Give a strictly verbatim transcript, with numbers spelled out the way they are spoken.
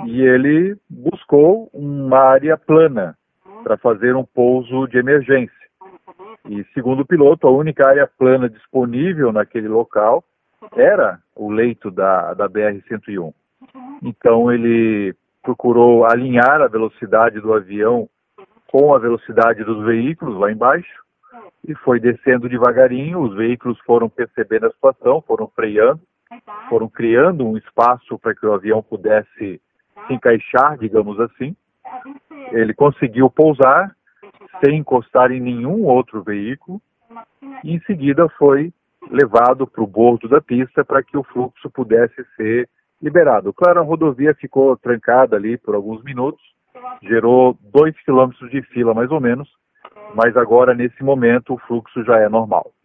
e ele buscou uma área plana para fazer um pouso de emergência. E, segundo o piloto, a única área plana disponível naquele local era o leito da, da B R cento e um. Então, ele procurou alinhar a velocidade do avião com a velocidade dos veículos lá embaixo e foi descendo devagarinho. Os veículos foram percebendo a situação, foram freando, foram criando um espaço para que o avião pudesse se encaixar, digamos assim. Ele conseguiu pousar sem encostar em nenhum outro veículo e em seguida foi levado para o bordo da pista para que o fluxo pudesse ser liberado. Claro, a rodovia ficou trancada ali por alguns minutos, gerou dois quilômetros de fila mais ou menos, mas agora nesse momento o fluxo já é normal.